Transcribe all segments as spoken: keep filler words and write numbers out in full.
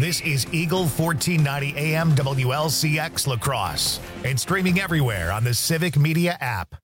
This is Eagle fourteen ninety A M W L C X La Crosse and streaming everywhere on the Civic Media app.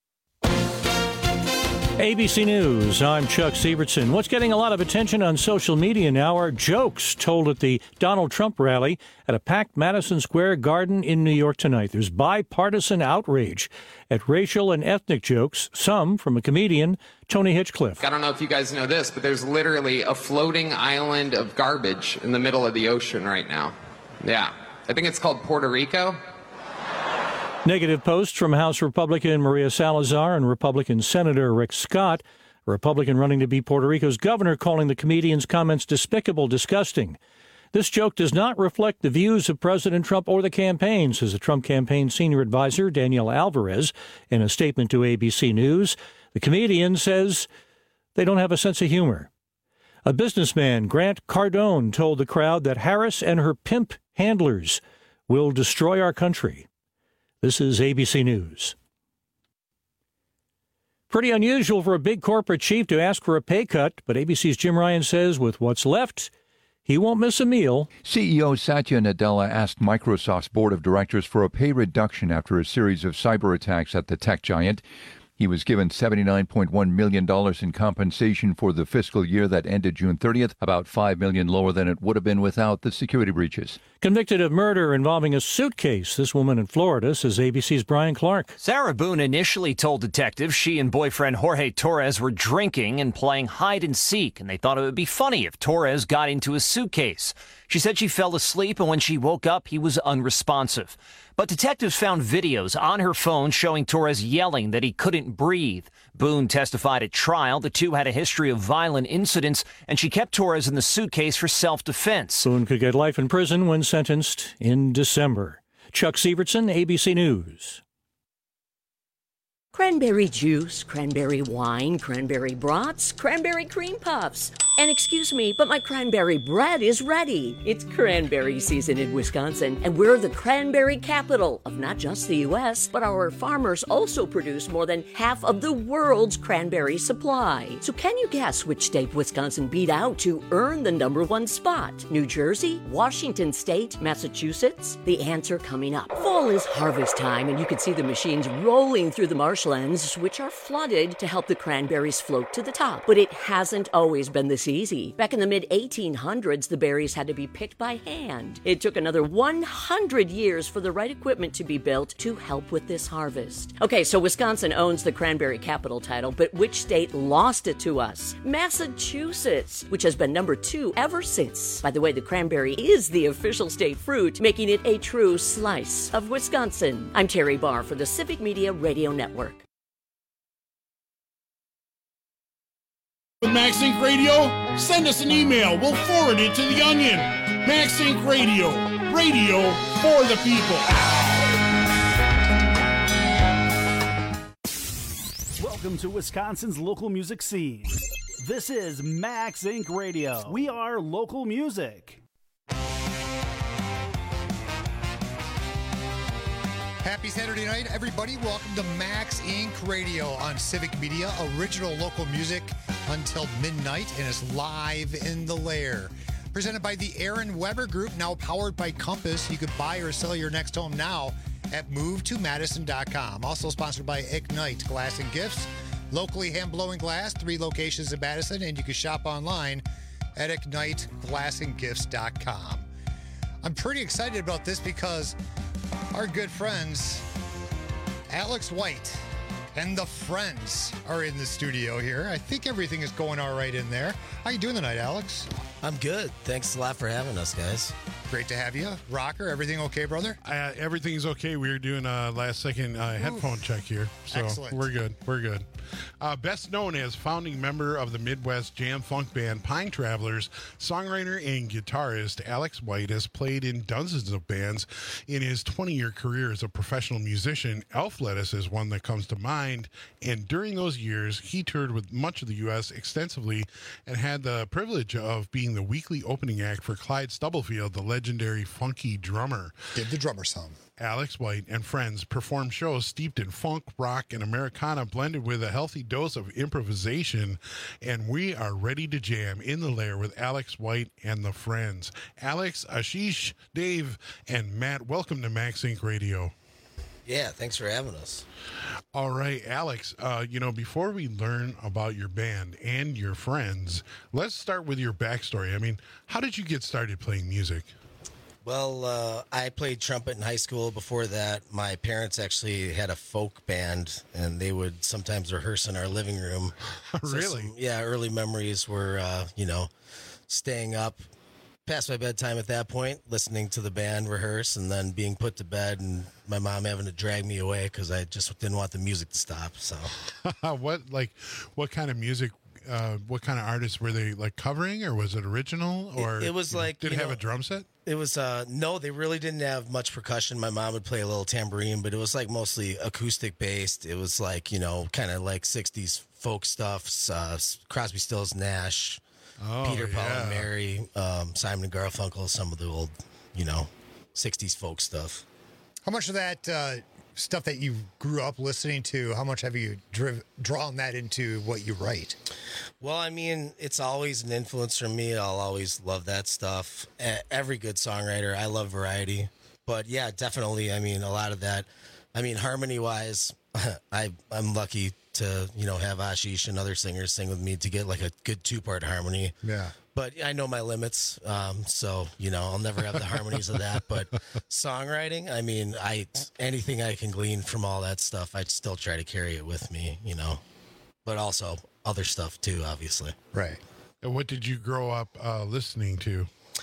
A B C News, I'm Chuck Sievertson. What's getting a lot of attention on social media now are jokes told at the Donald Trump rally at a packed Madison Square Garden in New York tonight. There's bipartisan outrage at racial and ethnic jokes, some from a comedian, Tony Hitchcliffe. I don't know if you guys know this, but there's literally a floating island of garbage in the middle of the ocean right now. Yeah, I think it's called Puerto Rico. Negative posts from House Republican Maria Salazar and Republican Senator Rick Scott, a Republican running to be Puerto Rico's governor, calling the comedian's comments despicable, disgusting. This joke does not reflect the views of President Trump or the campaign, says the Trump campaign senior advisor Danielle Alvarez in a statement to A B C News. The comedian says they don't have a sense of humor. A businessman, Grant Cardone, told the crowd that Harris and her pimp handlers will destroy our country. This is A B C News. Pretty unusual for a big corporate chief to ask for a pay cut, but A B C's Jim Ryan says with what's left, he won't miss a meal. C E O Satya Nadella asked Microsoft's board of directors for a pay reduction after a series of cyber attacks at the tech giant. He was given seventy-nine point one million dollars in compensation for the fiscal year that ended June thirtieth, about five million dollars lower than it would have been without the security breaches. Convicted of murder involving a suitcase, this woman in Florida, says A B C's Brian Clark. Sarah Boone initially told detectives she and boyfriend Jorge Torres were drinking and playing hide and seek, and they thought it would be funny if Torres got into a suitcase. She said she fell asleep, and when she woke up, he was unresponsive. But detectives found videos on her phone showing Torres yelling that he couldn't breathe. Boone testified at trial. The two had a history of violent incidents, and she kept Torres in the suitcase for self-defense. Boone could get life in prison when sentenced in December. Chuck Sievertson, A B C News. Cranberry juice, cranberry wine, cranberry brats, cranberry cream puffs. And excuse me, but my cranberry bread is ready. It's cranberry season in Wisconsin, and we're the cranberry capital of not just the U S, but our farmers also produce more than half of the world's cranberry supply. So can you guess which state Wisconsin beat out to earn the number one spot? New Jersey, Washington State, Massachusetts? The answer coming up. Fall is harvest time, and you can see the machines rolling through the marshlands, which are flooded to help the cranberries float to the top. But it hasn't always been this easy. Back in the mid eighteen hundreds, the berries had to be picked by hand. It took another one hundred years for the right equipment to be built to help with this harvest. Okay, so Wisconsin owns the cranberry capital title, but which state lost it to us? Massachusetts, which has been number two ever since. By the way, the cranberry is the official state fruit, making it a true slice of Wisconsin. I'm Terry Barr for the Civic Media Radio Network. With MaxInc Radio, send us an email. We'll forward it to the Onion. MaxInc Radio, radio for the people. Welcome to Wisconsin's local music scene. This is MaxInc Radio. We are local music. Happy Saturday night, everybody. Welcome to MaxInc Radio on Civic Media. Original local music until midnight, and it's live in the lair. Presented by the Aaron Weber Group, now powered by Compass. You could buy or sell your next home now at move to madison dot com. Also sponsored by Ignite Glass and Gifts. Locally hand-blowing glass, three locations in Madison, and you can shop online at ignite glass and gifts dot com. I'm pretty excited about this because our good friends, Alex White and the Friends, are in the studio here. I think everything is going all right in there. How you doing tonight, Alex? I'm good. Thanks a lot for having us, guys. Great to have you. Rocker, everything okay, brother? Uh, everything's okay. We were doing a last second uh, headphone check here. So Excellent. We're good. We're good. Uh, best known as founding member of the Midwest jam funk band Pine Travelers, songwriter and guitarist Alex White has played in dozens of bands in his twenty-year career as a professional musician. Elf Lettuce is one that comes to mind, and during those years, he toured with much of the U S extensively and had the privilege of being being the weekly opening act for Clyde Stubblefield, the legendary funky drummer. Give the drummer some. Alex White and friends perform shows steeped in funk, rock, and Americana, blended with a healthy dose of improvisation. And we are ready to jam in the lair with Alex White and the friends. Alex, Ashish, Dave, and Matt, welcome to Max Inc Radio. Yeah, thanks for having us. All right, Alex, uh, you know, before we learn about your band and your friends, let's start with your backstory. I mean, how did you get started playing music? Well, uh, I played trumpet in high school. Before that, my parents actually had a folk band, and they would sometimes rehearse in our living room. Really? So some, yeah, early memories were, uh, you know, staying up past my bedtime at that point, listening to the band rehearse, and then being put to bed, and my mom having to drag me away because I just didn't want the music to stop. So, what like, what kind of music? Uh, what kind of artists were they like covering, or was it original? Or it, it was like, did it you have know, a drum set? It was uh no, they really didn't have much percussion. My mom would play a little tambourine, but it was like mostly acoustic based. It was like, you know, kind of like sixties folk stuff. Uh, Crosby, Stills, Nash, oh, Peter, Paul, yeah. and Mary, um, Simon and Garfunkel, some of the old, you know, sixties folk stuff. How much of that uh, stuff that you grew up listening to, how much have you driv- drawn that into what you write? Well, I mean, it's always an influence for me. I'll always love that stuff. E- Every good songwriter, I love variety. But yeah, definitely, I mean, a lot of that. I mean, harmony-wise, I, I'm lucky to, you know, have Ashish and other singers sing with me to get like a good two-part harmony. Yeah. But I know my limits, um, so, you know, I'll never have the harmonies of that. But songwriting, I mean, I anything I can glean from all that stuff, I'd still try to carry it with me, you know. But also other stuff, too, obviously. Right. And what did you grow up uh, listening to?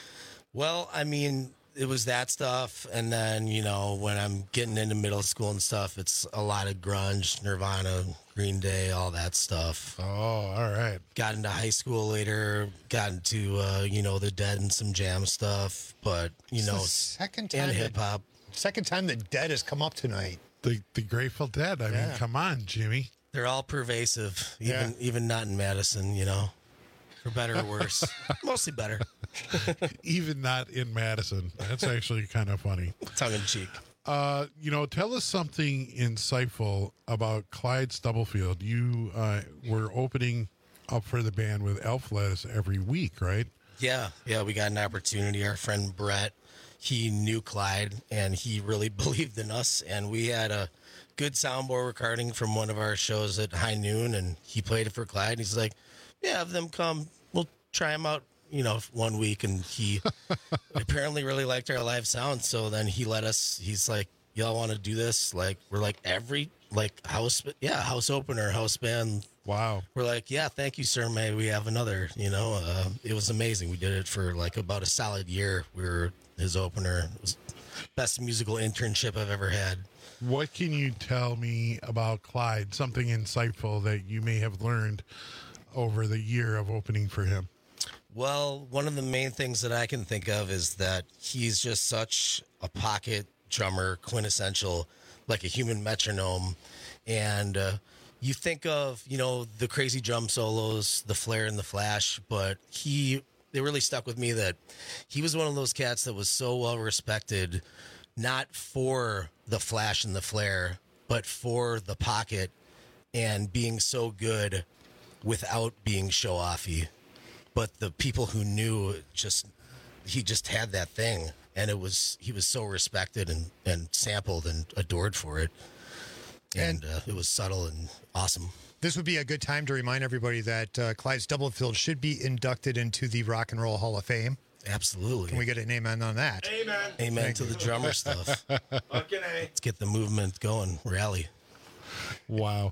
Well, I mean, it was that stuff. And then, you know, when I'm getting into middle school and stuff, it's a lot of grunge, Nirvana, Green Day, all that stuff. Oh, all right. Got into high school later, got into, uh, you know, the Dead and some Jam stuff. But, you It's know, the second time and that- hip hop. Second time the Dead has come up tonight. The the Grateful Dead. I Yeah. mean, come on, Jimmy. They're all pervasive, even Yeah. even not in Madison, you know, for better or worse. Mostly better. Even not in Madison. That's actually kind of funny. Tongue in cheek. Uh, you know, tell us something insightful about Clyde Stubblefield. You uh, were opening up for the band with Elf Lettuce every week, right? Yeah, yeah, we got an opportunity. Our friend Brett, he knew Clyde, and he really believed in us. And we had a good soundboard recording from one of our shows at High Noon, and he played it for Clyde. And he's like, "Yeah, have them come. We'll try them out, you know, one week." And he apparently really liked our live sound. So then he let us. He's like, "Y'all want to do this?" Like, we're like every like house, yeah, house opener, house band. Wow. We're like, yeah, thank you, sir. May we have another? You know, uh, it was amazing. We did it for like about a solid year. We were his opener. It was best musical internship I've ever had. What can you tell me about Clyde? Something insightful that you may have learned over the year of opening for him. Well, one of the main things that I can think of is that he's just such a pocket drummer, quintessential, like a human metronome. And uh, you think of, you know, the crazy drum solos, the flare and the flash, but he, they really stuck with me that he was one of those cats that was so well respected, not for the flash and the flare, but for the pocket and being so good without being show-offy. But the people who knew, just he just had that thing, and it was he was so respected and, and sampled and adored for it, and, and uh, it was subtle and awesome. This would be a good time to remind everybody that uh, Clyde Stubblefield should be inducted into the Rock and Roll Hall of Fame. Absolutely. Can we get an amen on that? Amen. Amen Thank to you. the drummer stuff. Let's get the movement going. Rally. Wow.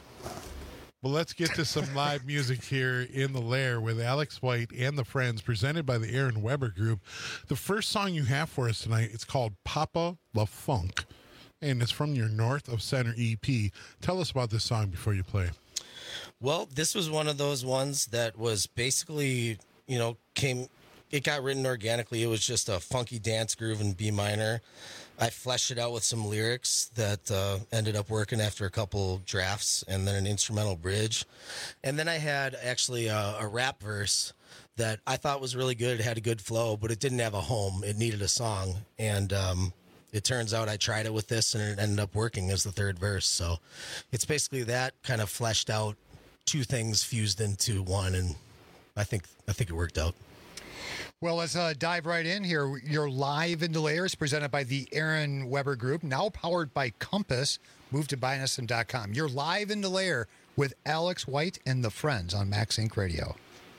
Well, let's get to some live music here in the Lair with Alex White and the Friends, presented by the Aaron Weber Group. The first song you have for us tonight, it's called Papa La Funk, and it's from your North of Center E P. Tell us about this song before you play. Well, this was one of those ones that was basically, you know, came, it got written organically. It was just a funky dance groove in B minor. I fleshed it out with some lyrics that uh, ended up working after a couple drafts, and then an instrumental bridge. And then I had actually a, a rap verse that I thought was really good. It had a good flow, but it didn't have a home. It needed a song. And um, it turns out I tried it with this, and it ended up working as the third verse. So it's basically that kind of fleshed out, two things fused into one, and I think I think it worked out. Well, let's uh, dive right in here. You're live in the layers, presented by the Aaron Weber Group, now powered by Compass. Move to buy us dot com. You're live in the layer with Alex White and the Friends on Max Inc Radio.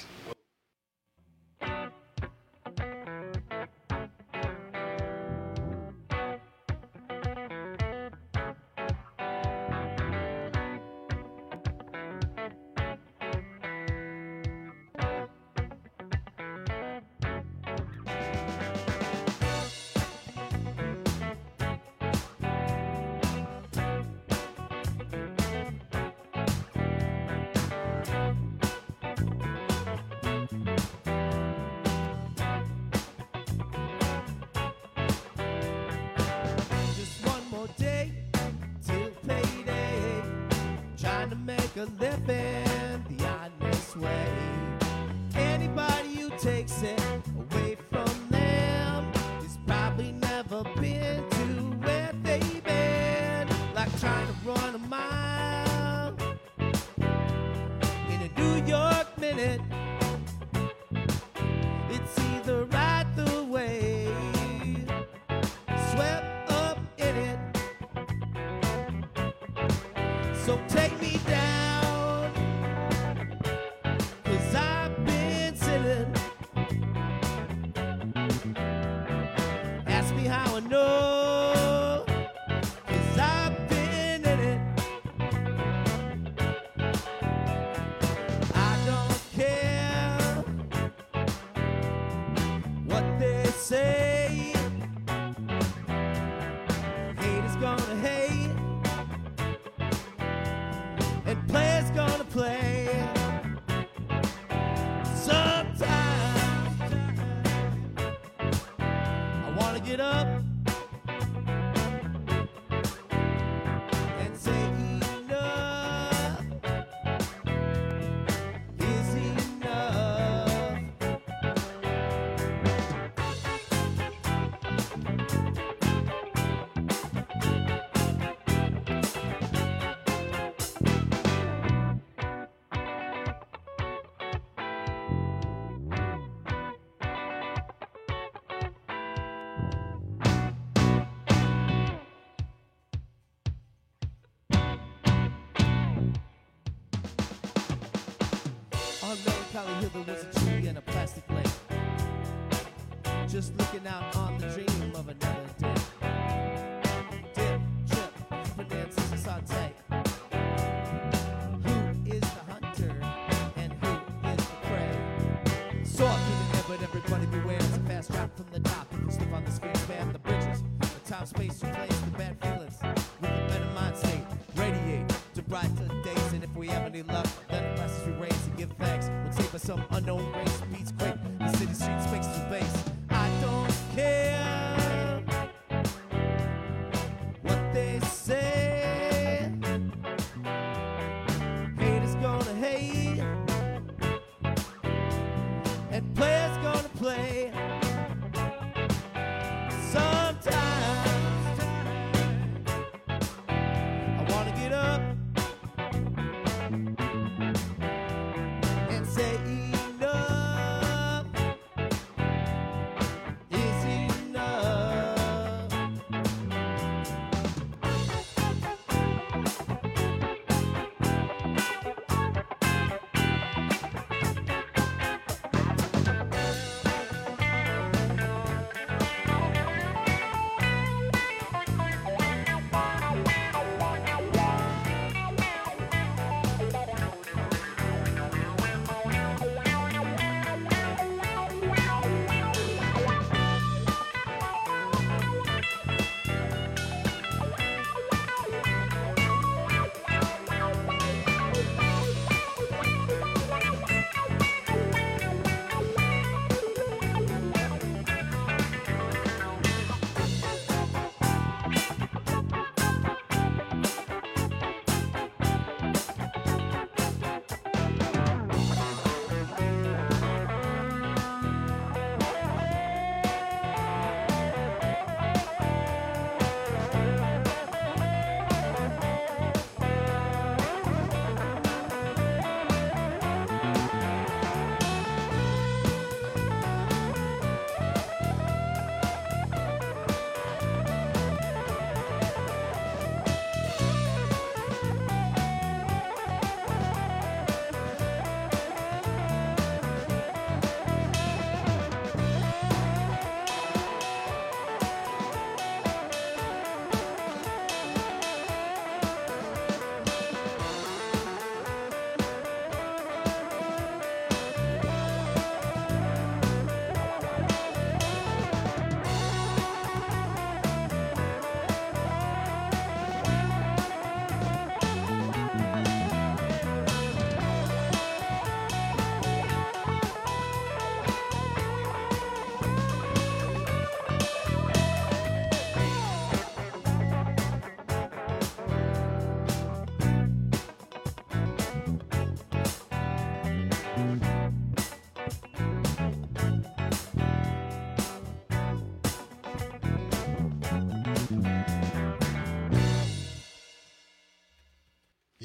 A living the honest way. Anybody who takes it away from them has probably never been to where they've been. Like trying to run a mile in a New York minute. It's either right the way, swept up in it. So take me down. No, 'cause I've been in it. I don't care what they say. Hate is gonna hate, and play's gonna play. Sometimes I wanna get up there was a tree and a plastic lake, just looking out on the dream of another day. Dip, chip, Fernandez and saute. Who is the hunter and who is the prey? Saw through the air, but everybody beware. It's a fast drop from the top. If you slip on the screen, span the bridges. The time, space, replace the bad feelings with a better mind state. Radiate to brighter days, and if we have any luck, then the glasses we raise and give thanks. We'll take us some unknown race, beats quick. The city streets makes to base. I don't care what they say. Hate is gonna hate, and players gonna play. Sometimes I wanna get up and say enough.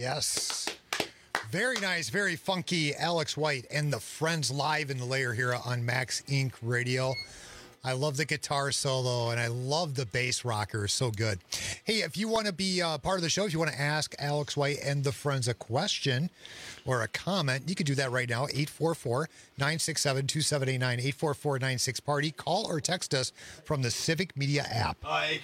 Yes. Very nice, very funky Alex White and the Friends live in the layer here on Max Incorporated. Radio. I love the guitar solo, and I love the bass rocker. So good. Hey, if you want to be uh, part of the show, if you want to ask Alex White and the Friends a question or a comment, you can do that right now. eight four four, nine six seven, two seven eight nine, eight four four nine six party. Call or text us from the Civic Media app.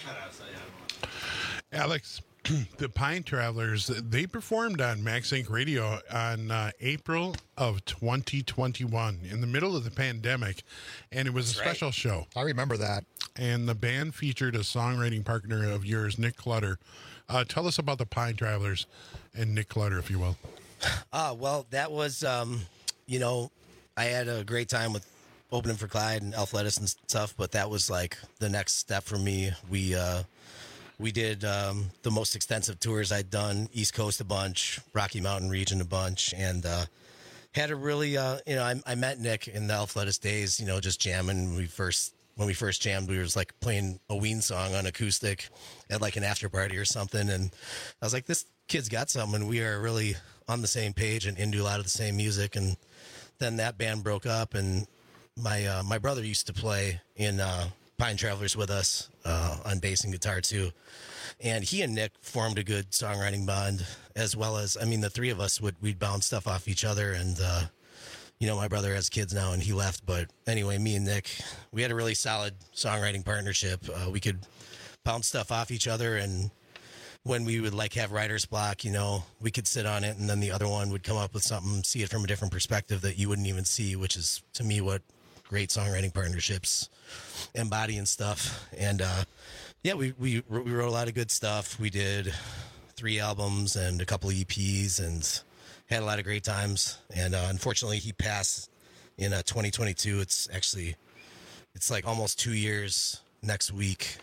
Alex, the Pine Travelers, they performed on Max Inc Radio on uh, April of twenty twenty-one in the middle of the pandemic, and it was a That's special right. show. I remember that. And the band featured a songwriting partner of yours, Nick Clutter. Uh, tell us about the Pine Travelers and Nick Clutter, if you will. Ah, well, that was, um, you know, I had a great time with opening for Clyde and Elf Lettuce and stuff, but that was like the next step for me. We, uh, We did um, the most extensive tours I'd done, East Coast a bunch, Rocky Mountain region a bunch, and uh, had a really, uh, you know, I, I met Nick in the Elf Lettuce days, you know, just jamming. We first, when we first jammed, we was like playing a Ween song on acoustic at like an after party or something, and I was like, this kid's got something. We are really on the same page and into a lot of the same music. And then that band broke up, and my uh, my brother used to play in uh, Pine Travelers with us uh, on bass and guitar too. And he and Nick formed a good songwriting bond, as well as, I mean, the three of us would, we'd bounce stuff off each other. And, uh, you know, my brother has kids now and he left. But anyway, me and Nick, we had a really solid songwriting partnership. Uh, we could bounce stuff off each other. And when we would like have writer's block, you know, we could sit on it and then the other one would come up with something, see it from a different perspective that you wouldn't even see, which is to me what great songwriting partnerships embody and stuff. And, uh, yeah, we, we we wrote a lot of good stuff. We did three albums and a couple of E Ps and had a lot of great times. And uh, unfortunately, he passed in uh, twenty twenty-two. It's actually, it's like almost two years next week.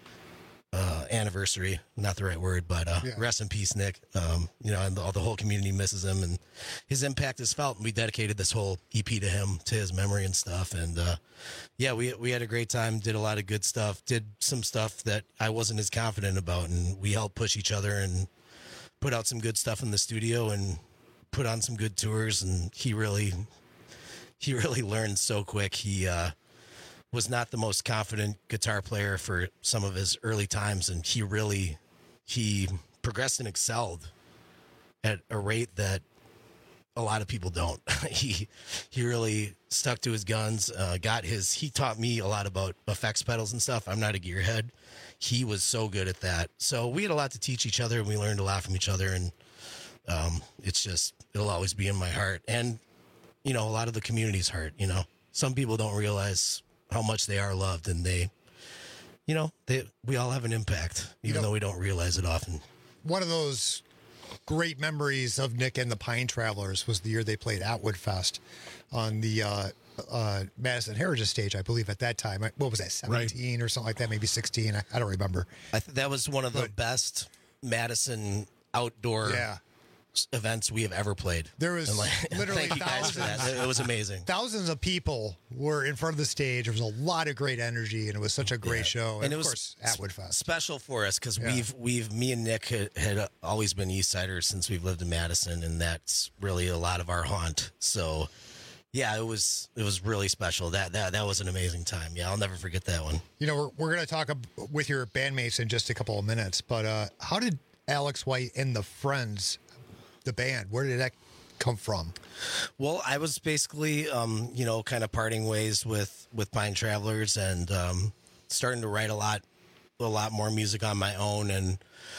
Uh, anniversary, not the right word, but uh, Yeah. rest in peace, Nick. Um, you know, and all the whole community misses him, and his impact is felt. We dedicated this whole E P to him, to his memory and stuff. And uh, yeah, we we had a great time. Did a lot of good stuff. Did some stuff that I wasn't as confident about, and we helped push each other and put out some good stuff in the studio and put on some good tours. And he really, he really learned so quick. He uh, was not the most confident guitar player for some of his early times, and he really he progressed and excelled at a rate that a lot of people don't. he he really stuck to his guns, uh, got his he taught me a lot about effects pedals and stuff. I'm not a gearhead. He was so good at that. So we had a lot to teach each other, and we learned a lot from each other, and um, it's just it'll always be in my heart. And you know, a lot of the community's heart, you know. Some people don't realize how much they are loved, and they, you know, they we all have an impact, even You know, though we don't realize it often. One of those great memories of Nick and the Pine Travelers was the year they played Atwood Fest on the uh, uh, Madison Heritage stage, I believe, at that time. What was that, seventeen right. or something like that, maybe sixteen? I, I don't remember. I th- that was one of the But- best Madison outdoor Yeah. events we have ever played. There was And, like, literally thank you guys for that. thousands. It was amazing. Thousands of people were in front of the stage. There was a lot of great energy, and it was such a great show. And, And it of was course, Atwood Fest. Special for us because Yeah. we've we've me and Nick had, had always been East Siders since we've lived in Madison, and that's really a lot of our haunt. So yeah, it was it was really special. That that that was an amazing time. Yeah, I'll never forget that one. You know, we're, we're going to talk ab- with your bandmates in just a couple of minutes, but uh, how did Alex White and the Friends, the band, where did that come from? Well, I was basically, um, you know, kind of parting ways with, with Pine Travelers and um, starting to write a lot, a lot more music on my own. And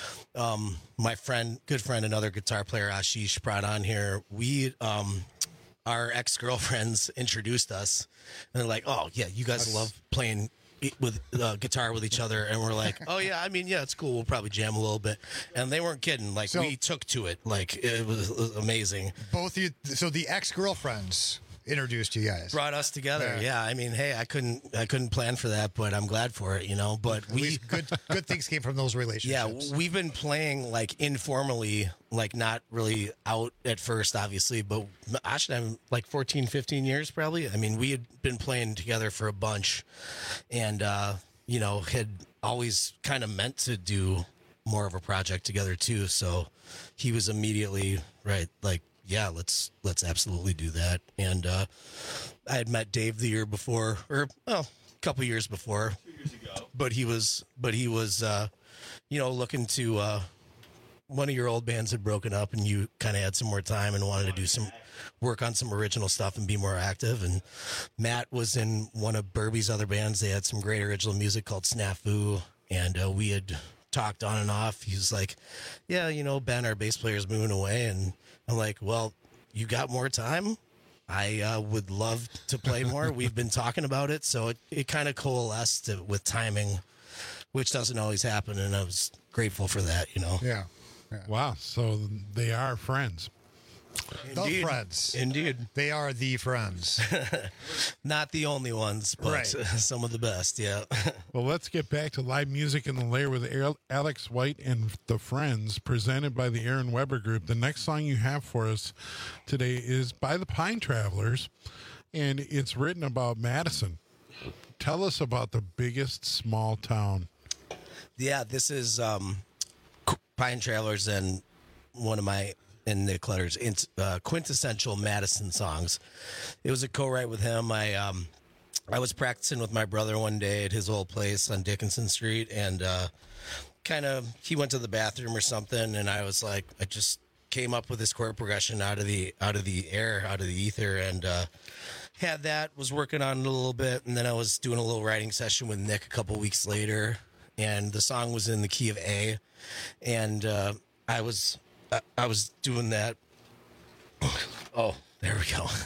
um, my friend, good friend, another guitar player, Ashish, brought on here. We, um, our ex girlfriends introduced us, and they're like, "Oh yeah, you guys love playing with uh, guitar with each other," and we're like, "Oh yeah, I mean, yeah, it's cool. We'll probably jam a little bit." And they weren't kidding. Like So- we took to it. Like it was, it was amazing. Both you, so the ex-girlfriends introduced you guys. Brought us together. Yeah. Yeah. I mean, hey, I couldn't, I couldn't plan for that, but I'm glad for it, you know. But At we, least good, good things came from those yeah, relationships. we've been playing like informally, like not really out at first, obviously, but Ash and I, like fourteen, fifteen years probably. I mean, we had been playing together for a bunch, and uh, you know, had always kind of meant to do more of a project together too. So he was immediately right, like, yeah, let's let's absolutely do that. And uh, I had met Dave the year before, or well, a couple years before, Two years ago. but he was but he was uh, you know, looking to uh, one of your old bands had broken up, and you kind of had some more time and wanted to do some work on some original stuff and be more active. And Matt was in one of Burby's other bands. They had some great original music called Snafu, and uh, we had talked on and off. He was like, yeah, you know, Ben, our bass player, is moving away. And I'm like, well, you got more time? I uh, would love to play more. We've been talking about it. So it, it kind of coalesced to, with timing, which doesn't always happen. And I was grateful for that, you know? Yeah. yeah. Wow. So they are friends. The friends. Indeed. They are the friends. Not the only ones, but Right. some of the best, yeah. Well, let's get back to live music in the lair with Al- Alex White and the Friends, presented by the Aaron Weber Group. The next song you have for us today is by the Pine Travelers, and it's written about Madison. Tell us about the biggest small town. Yeah, this is um, Pine Travelers and one of my and Nick Clutter's uh, quintessential Madison songs. It was a co-write with him. I um, I was practicing with my brother one day at his old place on Dickinson Street, and uh, kind of he went to the bathroom or something, and I was like, I just came up with this chord progression out of the out of the air, out of the ether, and uh, had that. Was working on it a little bit, and then I was doing a little writing session with Nick a couple weeks later, and the song was in the key of A, and uh, I was. I was doing that. Oh, there we go.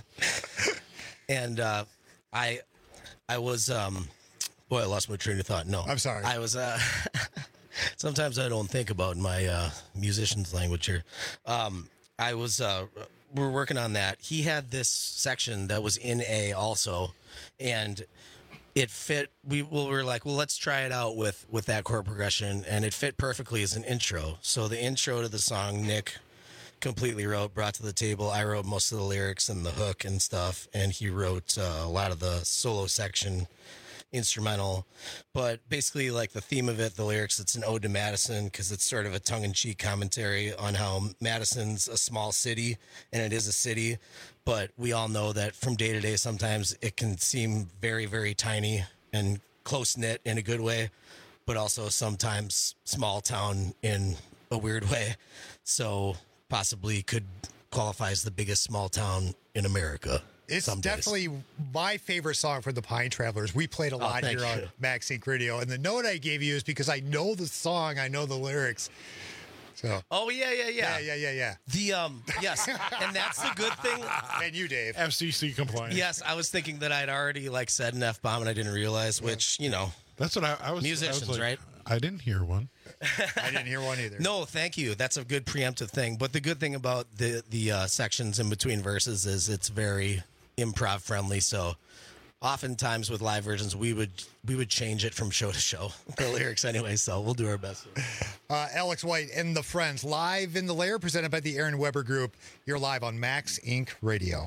and uh, I, I was. Um, boy, I lost my train of thought. No, I'm sorry. I was. Uh, sometimes I don't think about my uh, musician's language here. Um, I was. Uh, we're working on that. He had this section that was in A also, and it fit. We, well, we were like, well, let's try it out with, with that chord progression, and it fit perfectly as an intro. So the intro to the song, Nick completely wrote, brought to the table. I wrote most of the lyrics and the hook and stuff, and he wrote uh, a lot of the solo section, instrumental. But basically, like the theme of it, the lyrics, it's an ode to Madison, because it's sort of a tongue-in-cheek commentary on how Madison's a small city, and it is a city. But we all know that from day to day, sometimes it can seem very, very tiny and close-knit in a good way, but also sometimes small town in a weird way. So possibly could qualify as the biggest small town in America. It's some days. definitely my favorite song for the Pine Travelers. We played a lot Oh, here thank on you. Max Inc Radio. And the note I gave you is because I know the song, I know the lyrics. So. Oh, yeah, yeah, Yeah, yeah. yeah, yeah, yeah. The, um, yes, and that's the good thing. And you, Dave. F C C compliant. Yes, I was thinking that I'd already, like, said an F-bomb and I didn't realize, which, you know. That's what I, I was. Musicians, I was like, right? I didn't hear one. I didn't hear one either. No, thank you. That's a good preemptive thing. But the good thing about the, the uh, sections in between verses is it's very improv friendly. So oftentimes with live versions, we would we would change it from show to show, the lyrics anyway. So we'll do our best. Uh, Alex White and the Friends, live in the lair, presented by the Aaron Weber Group. You're live on Max Inc Radio.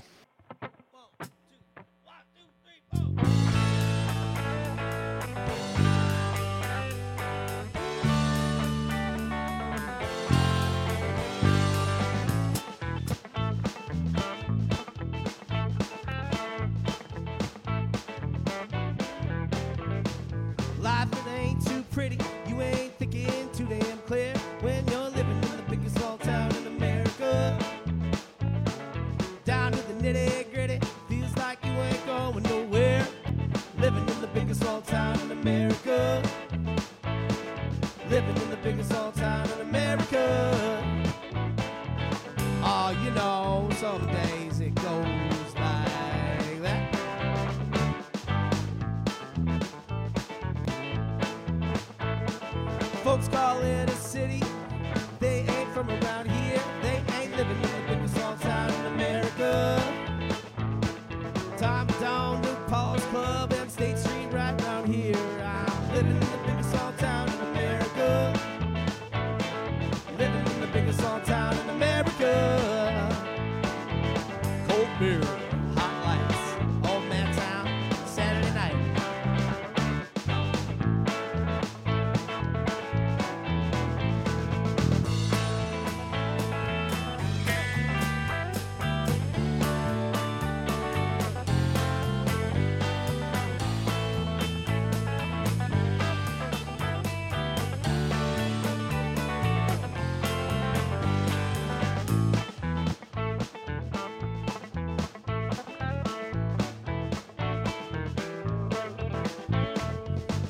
Life it ain't too pretty. You ain't thinking too damn clear when you're living in the biggest small town in America. Down to the nitty gritty, feels like you ain't going nowhere. Living in the biggest small town in America. Living in the biggest small town in America. Oh, you know, some days it goes like that. Folks call it a city. They ain't from around here. They ain't living in the biggest small town in America. Time down to Paul's Club and State Street right down here. I'm living in the biggest small town in America. Living in the biggest small town in America. Cold beer, hot lights, old man town, Saturday night.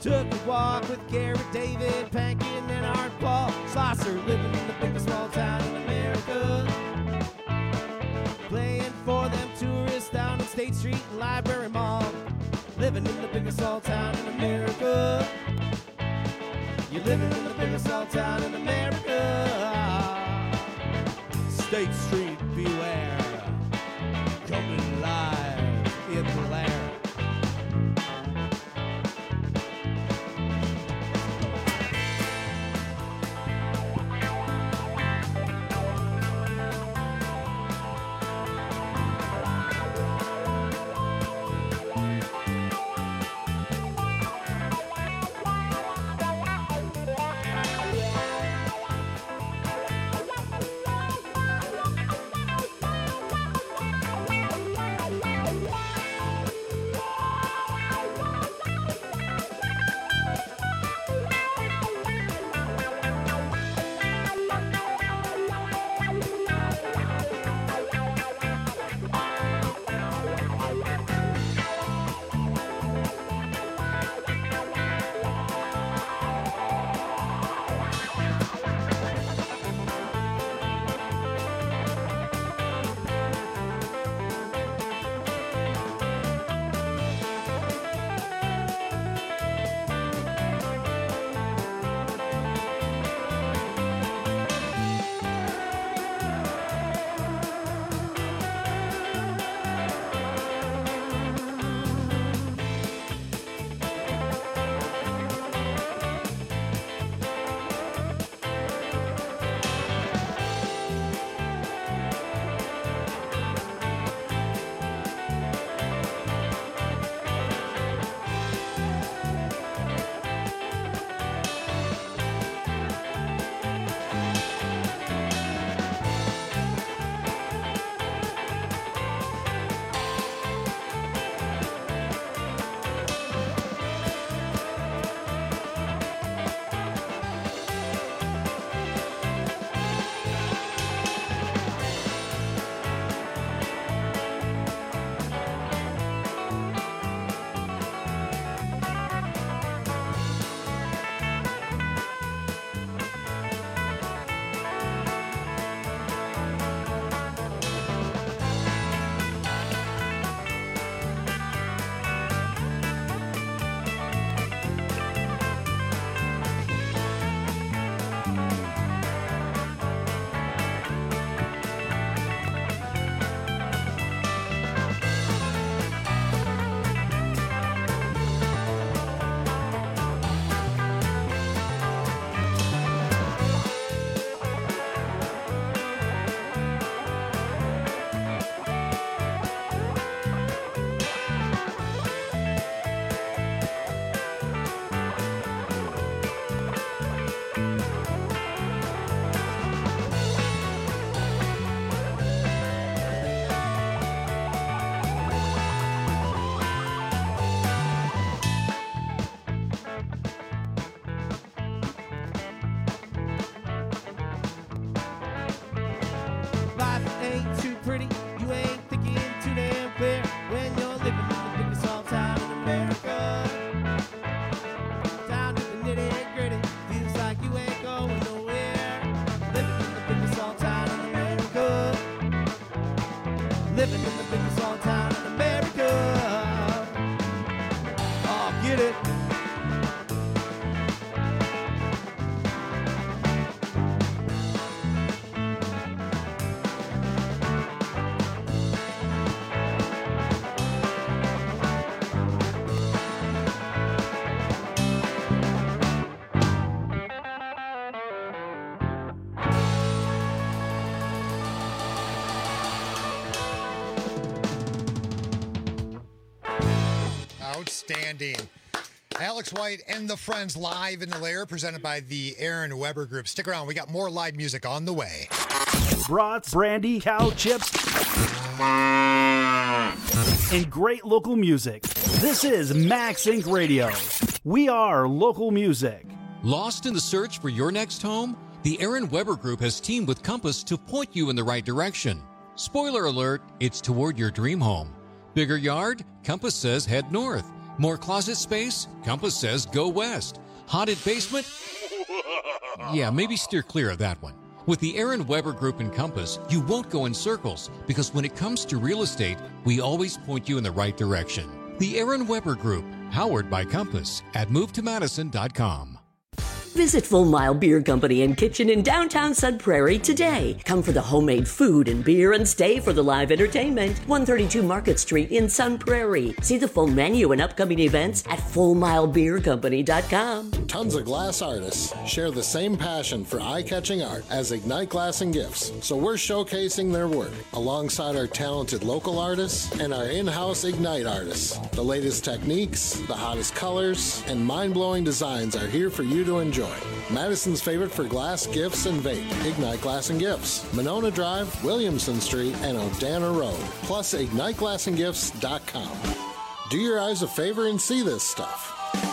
Took a walk with Garrett, David, Pankin, and Art Paul Slosser, living in the biggest small town in America. Playing for them tourists down on State Street and Library Mall. Living in the biggest small town in America. You're living in the biggest small town in America. State Street, beware. Coming live in the lair. living in the biggest small town in America. Oh, get it. Outstanding. Alex White and the Friends live in the lair, presented by the Aaron Weber Group. Stick around. We got more live music on the way. Brats, brandy, cow chips, and great local music. This is Max Inc Radio. We are local music. Lost in the search for your next home? The Aaron Weber Group has teamed with Compass to point you in the right direction. Spoiler alert, it's toward your dream home. Bigger yard? Compass says head north. More closet space? Compass says go west. Haunted basement? Yeah, maybe steer clear of that one. With the Aaron Weber Group in Compass, you won't go in circles because when it comes to real estate, we always point you in the right direction. The Aaron Weber Group, powered by Compass at move to madison dot com. Visit Full Mile Beer Company and Kitchen in downtown Sun Prairie today. Come for the homemade food and beer and stay for the live entertainment. one thirty-two Market Street in Sun Prairie. See the full menu and upcoming events at full mile beer company dot com. Tons of glass artists share the same passion for eye-catching art as Ignite Glass and Gifts, so we're showcasing their work alongside our talented local artists and our in-house Ignite artists. The latest techniques, the hottest colors, and mind-blowing designs are here for you to enjoy. Madison's favorite for glass, gifts, and vape. Ignite Glass and Gifts. Monona Drive, Williamson Street, and O'Dana Road. Plus, ignite glass and gifts dot com. Do your eyes a favor and see this stuff.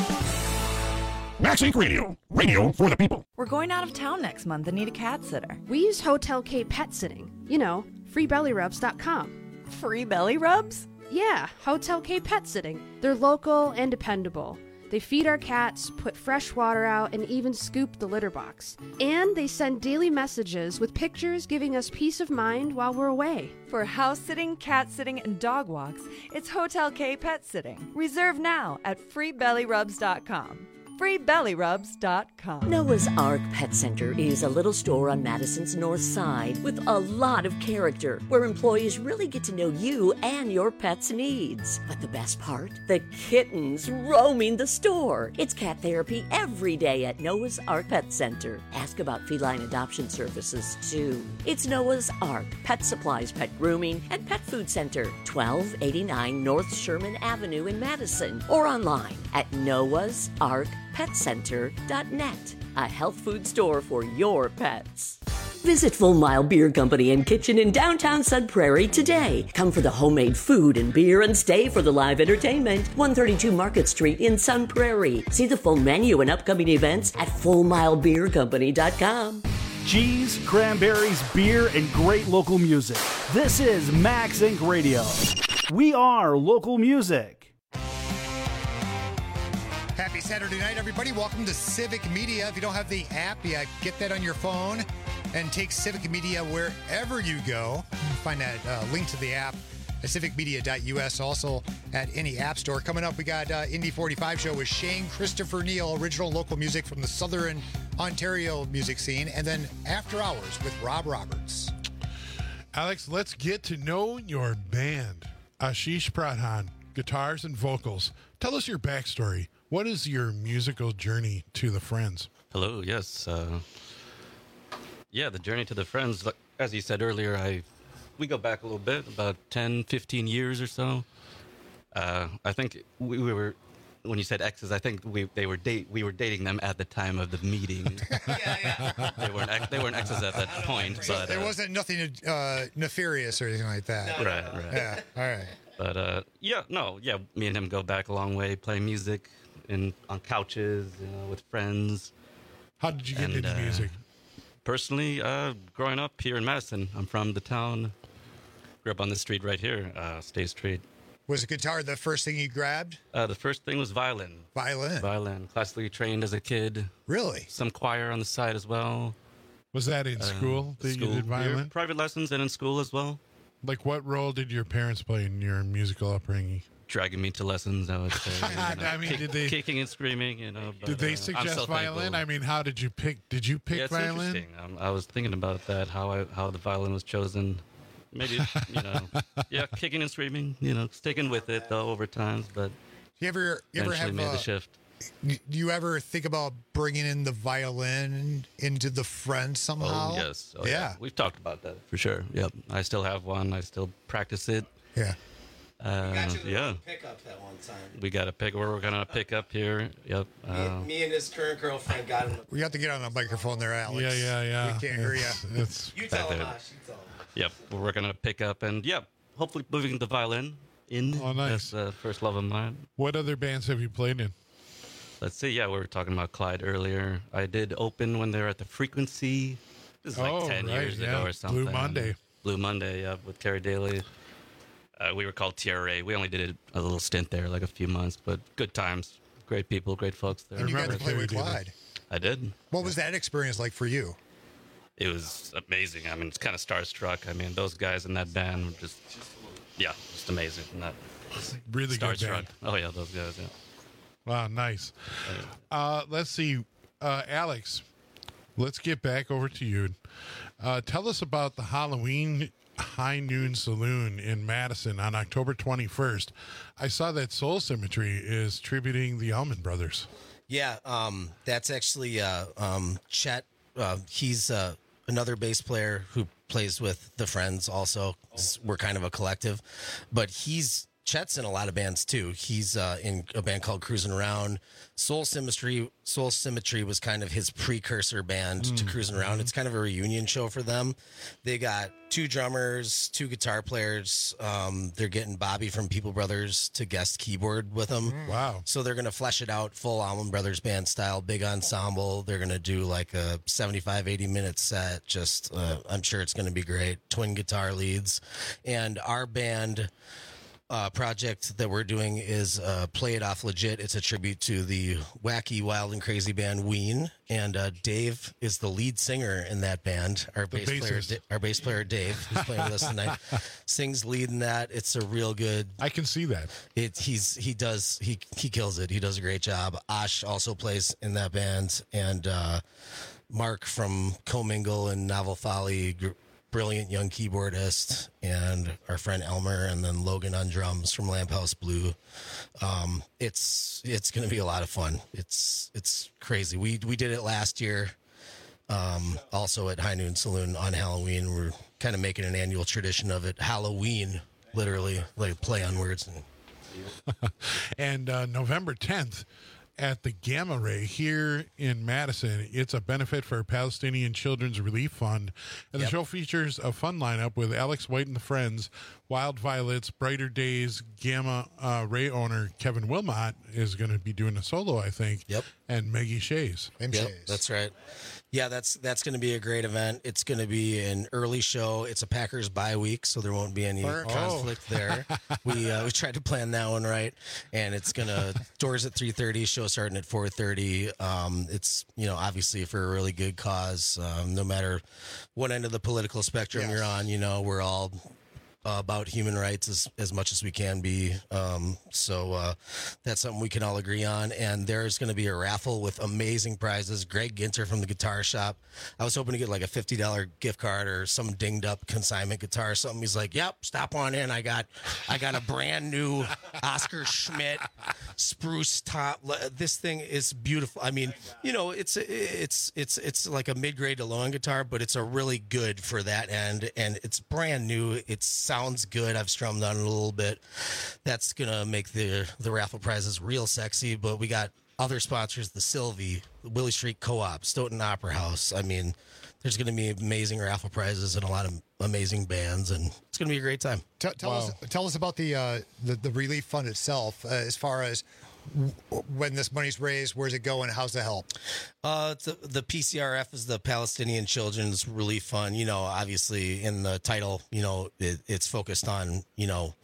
Max Inc Radio. Radio for the people. We're going out of town next month and need a cat sitter. We use Hotel K Pet Sitting. You know, free belly rubs dot com. Free belly rubs? Yeah, Hotel K Pet Sitting. They're local and dependable. They feed our cats, put fresh water out, and even scoop the litter box. And they send daily messages with pictures giving us peace of mind while we're away. For house sitting, cat sitting, and dog walks, it's Hotel K Pet Sitting. Reserve now at free belly rubs dot com. free belly rubs dot com. Noah's Ark Pet Center is a little store on Madison's north side with a lot of character where employees really get to know you and your pet's needs. But the best part? The kittens roaming the store. It's cat therapy every day at Noah's Ark Pet Center. Ask about feline adoption services too. It's Noah's Ark Pet Supplies, Pet Grooming, and Pet Food Center, twelve eighty-nine North Sherman Avenue in Madison, or online at noahs ark pet center dot net, a health food store for your pets. Visit Full Mile Beer Company and Kitchen in downtown Sun Prairie today. Come for the homemade food and beer and stay for the live entertainment. one thirty-two Market Street in Sun Prairie. See the full menu and upcoming events at full mile beer company dot com. Cheese, cranberries, beer, and great local music. This is Max Incorporated. Radio. We are local music. Happy Saturday night, everybody. Welcome to Civic Media. If you don't have the app, yeah, get that on your phone and take Civic Media wherever you go. You can find that uh, link to the app at civic media dot u s, also at any app store. Coming up, we got uh, Indy forty-five show with Shane Christopher Neal, original local music from the Southern Ontario music scene, and then After Hours with Rob Roberts. Alex, let's get to know your band. Ashish Pradhan, guitars and vocals. Tell us your backstory. What is your musical journey to the Friends? Hello, yes. Uh, yeah, the journey to the Friends, like, as you said earlier, I we go back a little bit, about ten, fifteen years or so. Uh, I think we, we were, when you said exes, I think we they were date we were dating them at the time of the meeting. yeah, yeah. They weren't ex- they weren't exes at that point. So but there uh, wasn't nothing uh, nefarious or anything like that. No, right, right. Yeah, all right. But uh, yeah, no, yeah, me and him go back a long way, playing music in on couches, you know, with friends. How did you get and, into uh, music? Personally, uh, growing up here in Madison, I'm from the town. Grew up on this street right here, uh, State Street. Was the guitar the first thing you grabbed? Uh, the first thing was violin. Violin? Violin. Classically trained as a kid. Really? Some choir on the side as well. Was that in Uh, school that school. you did violin? Yeah, private lessons and in school as well. Like, what role did your parents play in your musical upbringing? Dragging me to lessons, I would say. You know, I mean, kick, did they kicking and screaming? You know. But, did they uh, suggest I'm so violin? thankful. I mean, how did you pick? Did you pick yeah, it's violin? interesting. Um, I was thinking about that. How I how the violin was chosen. Maybe you know, yeah, kicking and screaming. You know, sticking with it though over times, but You ever, you ever eventually have made uh, the shift. Do you ever think about bringing in the violin into the Friends somehow? Oh yes, oh, yeah. yeah. We've talked about that for sure. Yep, I still have one. I still practice it. Yeah. Uh, We got you yeah. a pickup that one time. We got a pick. We're gonna pick up here. Yep. Uh, Me, me and his current girlfriend got him. We have to get on a microphone there, Alex. Yeah, yeah, yeah. We can't hear you. It's- it's- You Back tell him, there. Ash. You tell him. Yep, we're gonna pick up and yep, hopefully moving the violin in. Oh, nice. That's the first love of mine. What other bands have you played in? Let's see. Yeah, we were talking about Clyde earlier. I did open when they were at the Frequency. This is like Oh, ten right, years yeah. ago or something. Blue Monday. Blue Monday, yeah, with Terry Daly. Uh, we were called T R A. We only did a little stint there, like a few months, but good times. Great people, great folks there. And you got to play with Clyde. I did. What was that experience like for you? It was amazing. I mean, it's kind of starstruck. I mean, those guys in that band were just, yeah, just amazing. Not really good starstruck. band. Oh yeah, those guys. Yeah. Wow, nice. Uh, let's see, uh, Alex. Let's get back over to you. Uh, tell us about the Halloween High Noon Saloon in Madison on October twenty-first. I saw that Soul Symmetry is tributing the Allman Brothers. Yeah, um, that's actually uh, um, Chet. Uh, he's uh, another bass player who plays with the Friends also. We're kind of a collective. But he's Chet's in a lot of bands too. He's uh, in a band called Cruising Around. Soul Symmetry Soul Symmetry was kind of his precursor band mm. to Cruising Around. It's kind of a reunion show for them. They got two drummers, two guitar players. Um, they're getting Bobby from People Brothers to guest keyboard with them. Wow. So they're going to flesh it out full Allman Brothers band style, big ensemble. They're going to do like a seventy-five, eighty minute set. Just, uh, I'm sure it's going to be great. Twin guitar leads. And our band... Uh, project that we're doing is uh, Play It Off Legit. It's a tribute to the wacky, wild, and crazy band Ween, and uh, Dave is the lead singer in that band. Our The bass player, bassist. Da- our bass player Dave, who's playing with us tonight, sings lead in that. It's a real good. I can see that. It he's he does he he kills it. He does a great job. Ash also plays in that band, and uh, Mark from Commingle and Novel Folly. Gr- Brilliant young keyboardist, and our friend Elmer, and then Logan on drums from Lamp House Blue. Um, it's it's going to be a lot of fun. It's it's crazy. We we did it last year, um, also at High Noon Saloon on Halloween. We're kind of making an annual tradition of it. Halloween, literally, like play on words. And, and uh, November tenth at the Gamma Ray here in Madison. It's a benefit for Palestinian Children's Relief Fund. And the Yep. show features a fun lineup with Alex White and the Friends, Wild Violets, Brighter Days, Gamma uh, Ray owner Kevin Wilmot is going to be doing a solo, I think. Yep. And Maggie Shays. Yep, that's right. Yeah, that's that's going to be a great event. It's going to be an early show. It's a Packers bye week, so there won't be any Oh. conflict there. We uh, we tried to plan that one right, and it's gonna doors at three thirty, show starting at four thirty. Um, it's you know obviously for a really good cause. Um, no matter what end of the political spectrum you're on, you know we're all uh, about human rights as, as much as we can be. Um, so uh, that's something we can all agree on. And there's going to be a raffle with amazing prizes. Greg Ginter from the Guitar Shop. I was hoping to get like a fifty dollars gift card or some dinged up consignment guitar or something. He's like, yep, stop on in. I got, I got a brand new Oscar Schmidt spruce top. This thing is beautiful. I mean, you know, it's, it's, it's, it's like a mid-grade to low-end guitar, but it's a really good for that end. And it's brand new. It sounds good. I've strummed on it a little bit. That's going to make the, the raffle prizes real sexy, but we got other sponsors, the Sylvie, the Willie Street Co-op, Stoughton Opera House. I mean, there's going to be amazing raffle prizes and a lot of amazing bands, and it's going to be a great time. T- tell us, tell us about the uh, the, the relief fund itself, uh, as far as w- when this money's raised, where's it going, how's the help? Uh, the, the P C R F is the Palestinian Children's Relief Fund. You know, obviously in the title, you know, it, it's focused on, you know,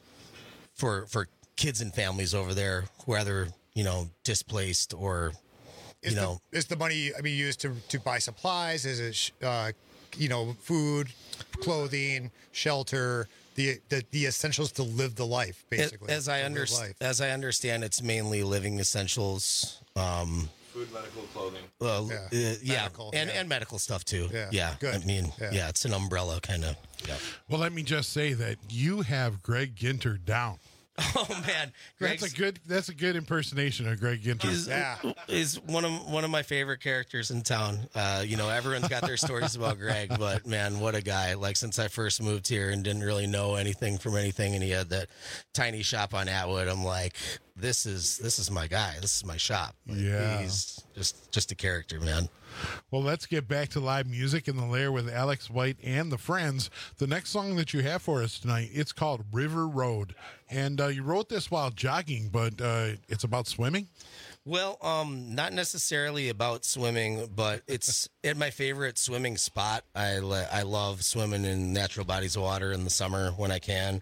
for for kids and families over there, whether you know displaced or. Is, you know, the, is the money, I mean, used to, to buy supplies? Is it, uh, you know, food, clothing, shelter, the, the the essentials to live the life, basically? As I To live understand, life. as I understand, it's mainly living essentials. Um, Food, medical, clothing. Well, Yeah. uh, yeah, Medical, and yeah. and medical stuff too. Yeah, yeah. good. I mean, Yeah. yeah, it's an umbrella kind of. Yeah. Well, let me just say that you have Greg Ginter down. Oh man, Greg's, That's a good. That's a good impersonation of Greg Ginter. is, is one of one of my favorite characters in town. Uh, you know, everyone's got their stories about Greg, but man, what a guy! Like since I first moved here and didn't really know anything from anything, and he had that tiny shop on Atwood, I'm like, this is this is my guy. This is my shop. Like, Yeah. he's just just a character, man. Well, let's get back to live music in the Lair with Alex White and the Friends. The next song that you have for us tonight, it's called River Road. And uh, you wrote this while jogging, but uh, it's about swimming? Well, um, not necessarily about swimming, but it's at my favorite swimming spot. I, le- I love swimming in natural bodies of water in the summer when I can.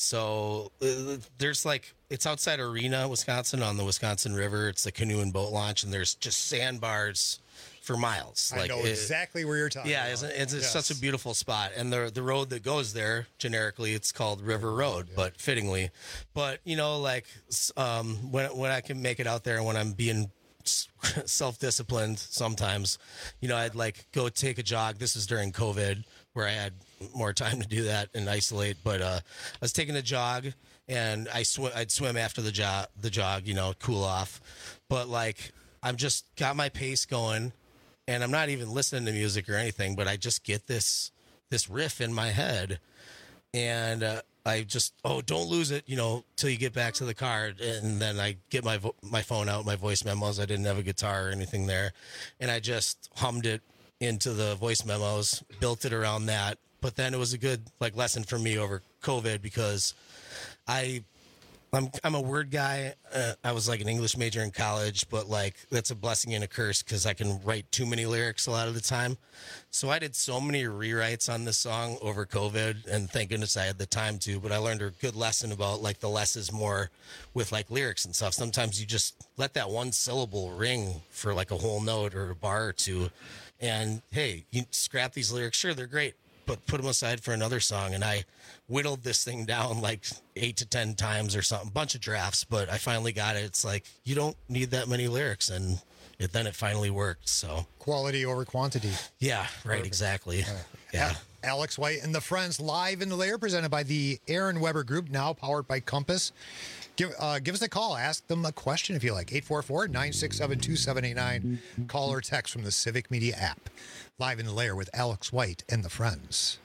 So uh, there's like, it's outside Arena, Wisconsin, on the Wisconsin River. It's a canoe and boat launch, and there's just sandbars for miles. I like know it- exactly where you're talking Yeah, about. it's, it's, it's Yes. such a beautiful spot, and the the road that goes there, generically, it's called River Road, but fittingly. But you know, like s- um, when when I can make it out there, when I'm being self disciplined, sometimes, you know, I'd like go take a jog. This was during COVID, where I had more time to do that and isolate. But uh, I was taking a jog, and I sw- I'd swim after the jog, the jog, you know, cool off. But like, I'm just got my pace going. And I'm not even listening to music or anything, but I just get this this riff in my head, and uh, I just oh don't lose it, you know, till you get back to the car, and then I get my vo- my phone out, my voice memos. I didn't have a guitar or anything there, and I just hummed it into the voice memos, built it around that. But then it was a good like lesson for me over COVID because I. I'm I'm a word guy. Uh, I was like an English major in college, but like that's a blessing and a curse because I can write too many lyrics a lot of the time. So I did so many rewrites on this song over COVID, and thank goodness I had the time to. But I learned a good lesson about like the less is more with like lyrics and stuff. Sometimes you just let that one syllable ring for like a whole note or a bar or two, and hey, you scrap these lyrics. Sure, they're great, but put them aside for another song. And I whittled this thing down like eight to ten times or something, bunch of drafts, but I finally got it. It's like, you don't need that many lyrics. And it, then it finally worked. So quality over quantity. Yeah, right. Perfect. Exactly. Yeah. Alex White and the Friends live in the Lair, presented by the Aaron Weber Group, now powered by Compass. Give uh, give us a call. Ask them a question if you like. eight four four, nine six seven, two seven eight nine. Call or text from the Civic Media app. Live in the Lair with Alex White and the Friends.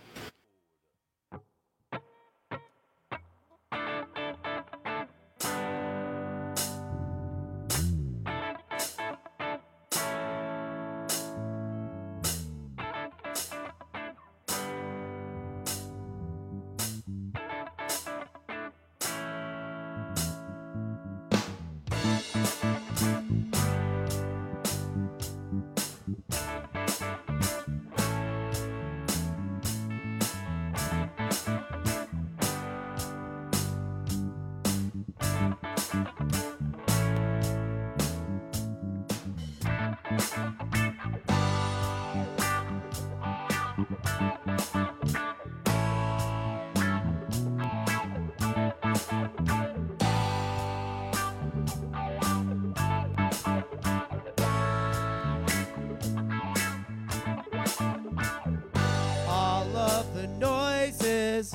All of the noises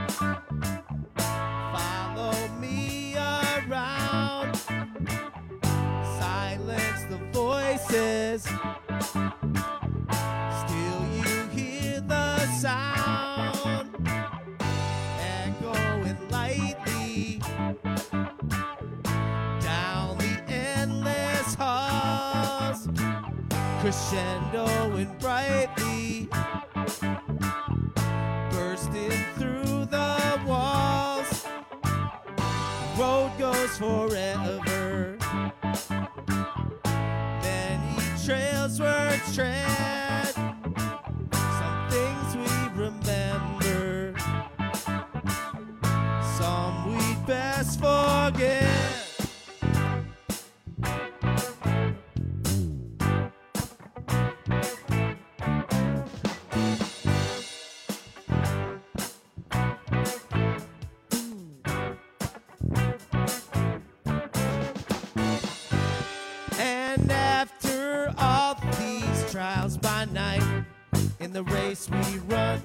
follow me around. Silence the voices. Still you hear the sound echoing lightly down the endless halls, crescendoing brightly, bursting through the walls. Road goes forever. Many trails were tread. Some things we remember. Some we'd best forget. And after all these trials by night, in the race we run,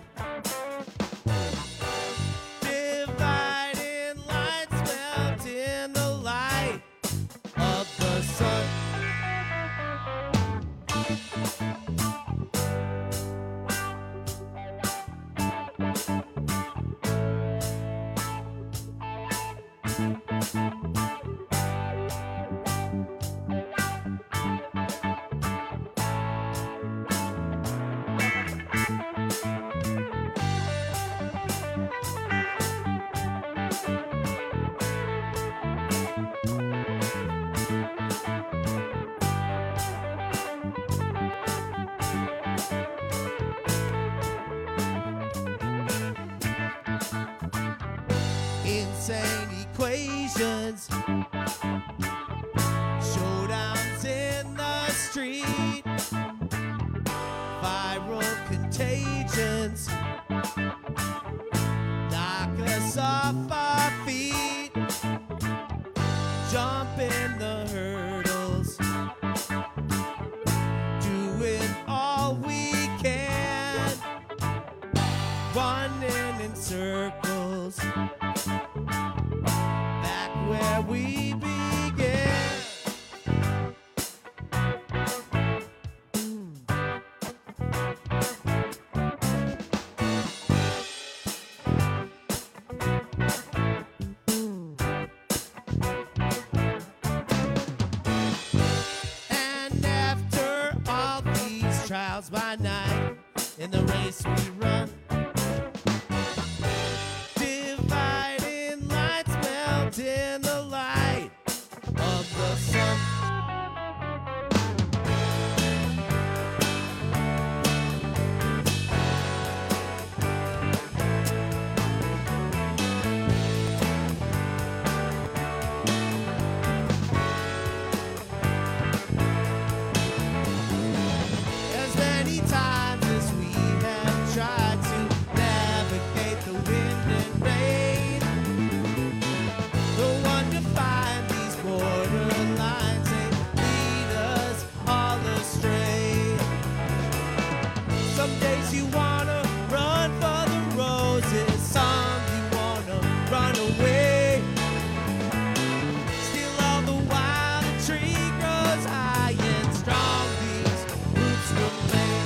dividing lines melt in the light of the sun. equations. Showdowns in the street, viral contagions knock us off our feet, jumping the hurdles, doing all we can, running in circles back where we began. And after all these trials by night, in the race we run, dividing lights melt in the light of the sun. As many times as we have tried to navigate the wind and rain, the one to find these borderlines and lead us all astray. Some days you wanna run for the roses, some you wanna run away. Still all the while the tree grows high and strong, these roots remain.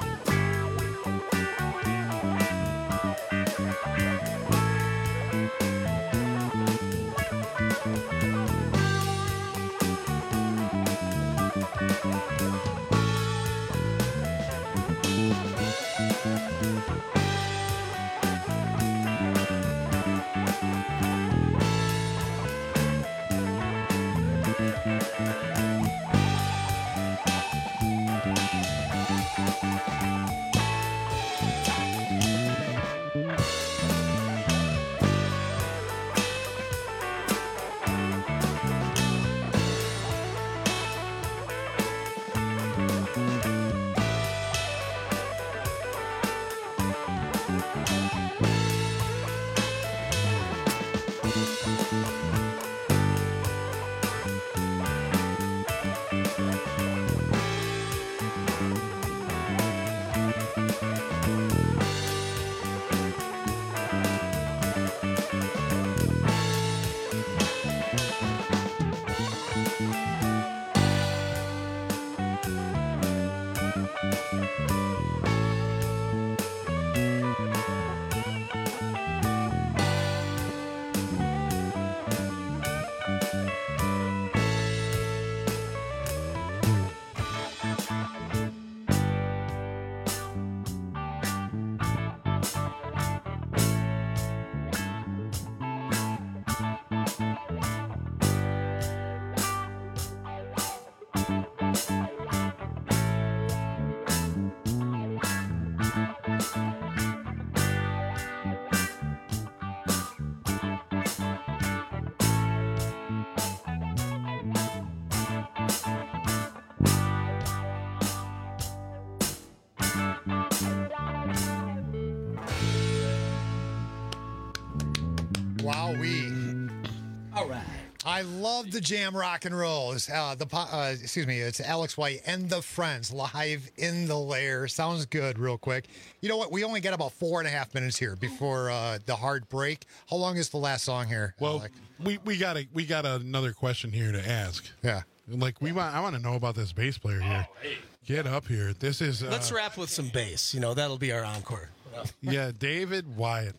Wowee. All right. I love the jam rock and roll. It's, uh, the po- uh, excuse me, it's Alex White and the Friends live in the lair. Sounds good, real quick. You know what? We only got about four and a half minutes here before uh, the hard break. How long is the last song here? Well, Alec? we we got a we got another question here to ask. Yeah, like we want. I want to know about this bass player here. Oh, hey. Get up here. This is. Uh, Let's wrap with some bass. You know, that'll be our encore. yeah, David Wyatt.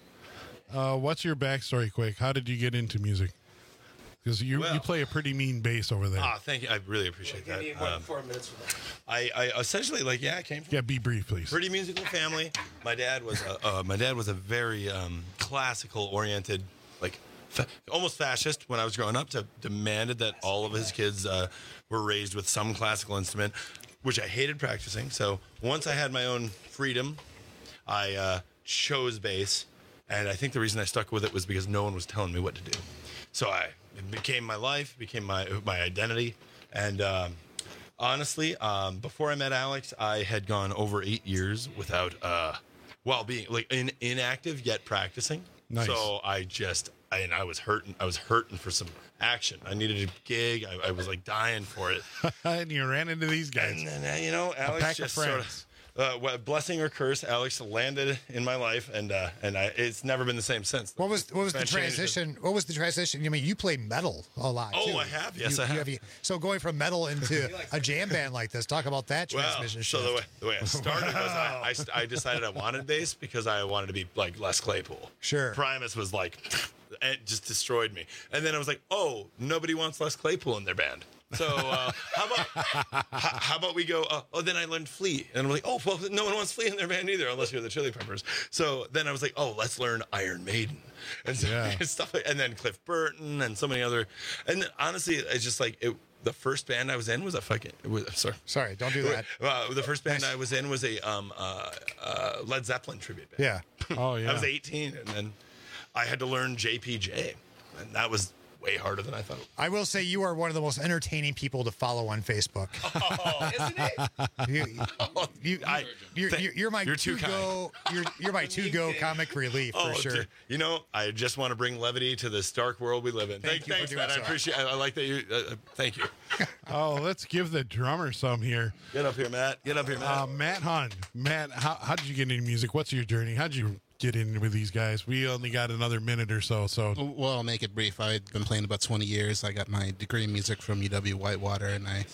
Uh, what's your backstory, quick? How did you get into music? Because you Well- you play a pretty mean bass over there. Ah, thank you. I really appreciate Give that. me one, Um, four minutes for that. I, I essentially like yeah, I came from yeah. Be brief, please. pretty musical family. My dad was a, uh, my dad was a very um, classical oriented, like fa- almost fascist when I was growing up. To demanded that all of his kids uh, were raised with some classical instrument, which I hated practicing. So once I had my own freedom, I uh, chose bass, and I think the reason I stuck with it was because no one was telling me what to do. So I it became my life, became my my identity, and. Um, Honestly, um, before I met Alex, I had gone over eight years without, uh, well, being like in, inactive yet practicing. Nice. So I just, I, and I was hurting. I was hurting for some action. I needed a gig. I, I was like dying for it. And you ran into these guys. And then, uh, you know, A Alex pack of just sort friends. of, uh, what- blessing or curse, Alex landed in my life, and uh, and I, it's never been the same since. What was what was the It's been changed. transition? What was the transition? I mean, you play metal a lot. Oh, too. I have. Yes, You- I you have. So going from metal into a jam band like this, talk about that Well, transmission so shift. the way, the way I started was I, I, st- I decided I wanted bass because I wanted to be like Les Claypool. Sure. Primus was like, it just destroyed me. And then I was like, oh, nobody wants Les Claypool in their band. So uh, how about how, how about we go? Uh, oh, then I learned Flea, and I'm like, oh, well, no one wants Flea in their band either, unless you're the Chili Peppers. So then I was like, oh, let's learn Iron Maiden, and so, Yeah. stuff, like, and then Cliff Burton, and so many other. And then, honestly, it's just like it. The first band I was in was a fucking. It was, sorry, Sorry, don't do that. Uh, the first band I was in was a um, uh, uh, Led Zeppelin tribute band. Yeah. Oh yeah. I was eighteen, and then I had to learn J P J, and that was way harder than I thought. I will say you are one of the most entertaining people to follow on Facebook. Oh, isn't it? You, you, I- you're, th- you're, you're my you're too to go. You're, you're my to go comic relief for Oh, sure. dude, you know, I just want to bring levity to this dark world we live in. Thank Thank, you for thanks, doing man. I so. appreciate. I, I like that you. Uh, uh, thank you. Oh, let's give the drummer some here. Get up here, Matt. Get up here, Matt. Uh, Matt Hun. Matt, how how did you get into music? What's your journey? How did you get in with these guys? We only got another minute or so. So Well, I'll make it brief. I've been playing about twenty years. I got my degree in music from U W Whitewater, and I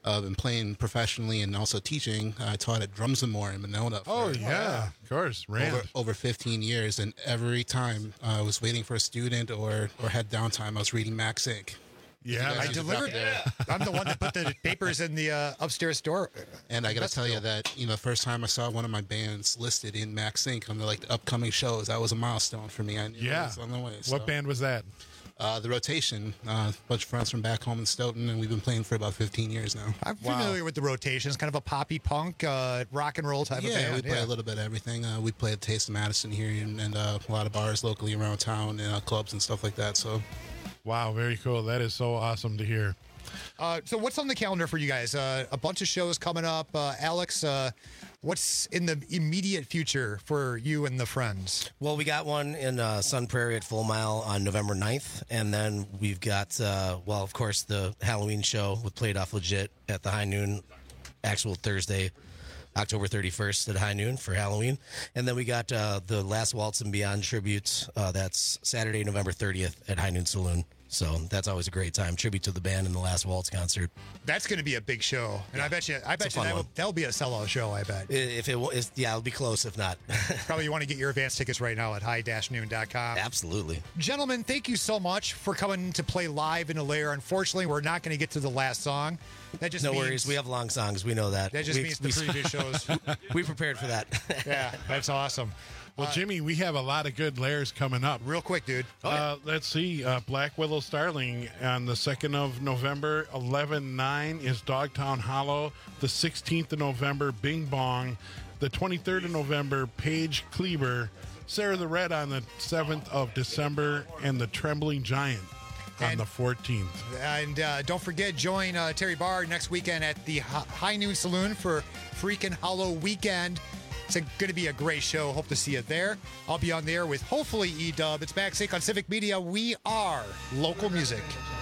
uh, been playing professionally and also teaching. I taught at Drums and More in Monona. For, Oh, yeah, of course. Rand. Over, over fifteen years. And every time uh, I was waiting for a student or, or had downtime, I was reading Max Incorporated. Yeah, I delivered. I'm the one that put the papers in the uh, upstairs door. And I got to tell you that, you know, the first time I saw one of my bands listed in Max Incorporated on the like the upcoming shows, that was a milestone for me. I knew Yeah. it was on the way. What so. band was that? Uh, the Rotation. Uh, a bunch of friends from back home in Stoughton, and we've been playing for about fifteen years now. I'm familiar with the Rotation. It's kind of a poppy punk, uh, rock and roll type yeah, of band. we play a little bit of everything. Uh, we play at Taste of Madison here and, and uh, a lot of bars locally around town and uh, clubs and stuff like that. So, wow, very cool. That is so awesome to hear. Uh, so what's on the calendar for you guys? Uh, a bunch of shows coming up. Uh, Alex, uh, what's in the immediate future for you and the friends? Well, we got one in uh, Sun Prairie at Full Mile on November ninth. And then we've got, uh, well, of course, the Halloween show with Played Off Legit at the High Noon, actual Thursday, October thirty-first at High Noon for Halloween. And then we got uh, the Last Waltz and Beyond tribute. Uh, that's Saturday, November thirtieth at High Noon Saloon. So that's always a great time. Tribute to the band in the Last Waltz concert. That's going to be a big show, and I bet you, I bet It's you a fun that will, one. that'll be a sellout show. I bet. If it is, yeah, it'll be close. If not, Probably you want to get your advance tickets right now at high dash noon dot com. Absolutely. Gentlemen, thank you so much for coming to play live in the lair. Unfortunately, we're not going to get to the last song. That just no means, worries. We have long songs. We know that. That just we, means the we- previous shows. we prepared for that. Yeah, that's awesome. Well, Jimmy, we have a lot of good layers coming up. Real quick, dude. Uh, let's see. Uh, Black Willow Starling on the second of November, eleven nine is Dogtown Hollow. The sixteenth of November, Bing Bong. The twenty-third of November, Paige Kleber. Sarah the Red on the seventh of December, and the Trembling Giant on And- the fourteenth. And uh, don't forget, join uh, Terry Barr next weekend at the Hi- High Noon Saloon for Freakin' Hollow Weekend. It's going to be a great show. Hope to see you there. I'll be on there with hopefully E-Dub. It's Max Inc on Civic Media. We are local music.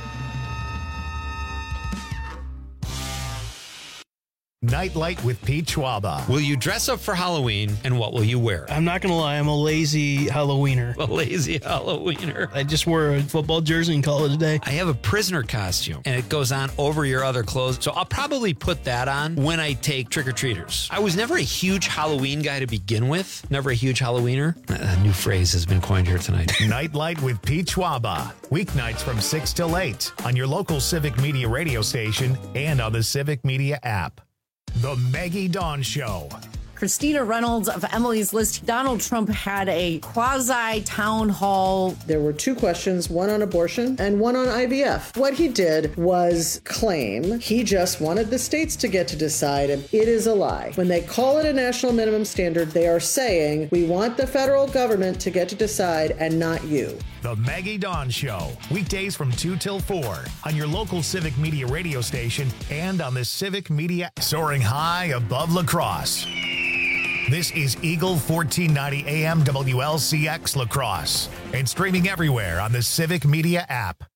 Nightlight with Pete Schwaba. Will you dress up for Halloween, and what will you wear? I'm not gonna lie, I'm a lazy Halloweener. A lazy Halloweener. I just wore a football jersey and call it a day. I have a prisoner costume, and it goes on over your other clothes, so I'll probably put that on when I take trick-or-treaters. I was never a huge Halloween guy to begin with, never a huge Halloweener. A new phrase has been coined here tonight. Nightlight with Pete Schwaba. Weeknights from six till eight on your local Civic Media radio station and on the Civic Media app. The Maggie Dawn Show. Christina Reynolds of Emily's List. Donald Trump had a quasi-town hall. There were two questions, one on abortion and one on I V F. What he did was claim he just wanted the states to get to decide, and it is a lie. When they call it a national minimum standard, they are saying, we want the federal government to get to decide and not you. The Maggie Dawn Show. Weekdays from two till four on your local Civic Media radio station and on the Civic Media, soaring high above La Crosse. This is Eagle fourteen ninety A M W L C X La Crosse and streaming everywhere on the Civic Media app.